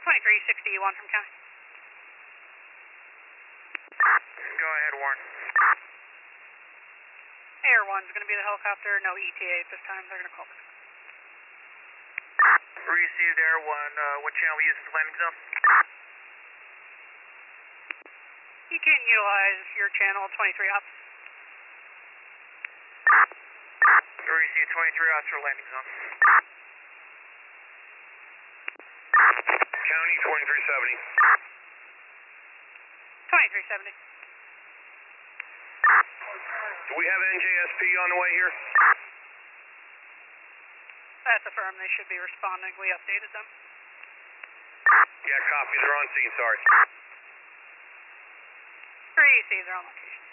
2360 from County. Go ahead, Warren. Air 1's going to be the helicopter, no ETA at this time, they're going to call me. Received Air 1, what channel we using for landing zone? You can utilize your channel 23 ops. Received 23 ops for landing zone. County 2370. 2370. Do we have NJSP on the way here? That's affirmed, they should be responding, we updated them. Yeah, copy, they're on scene, sorry. 3 ECs are on location.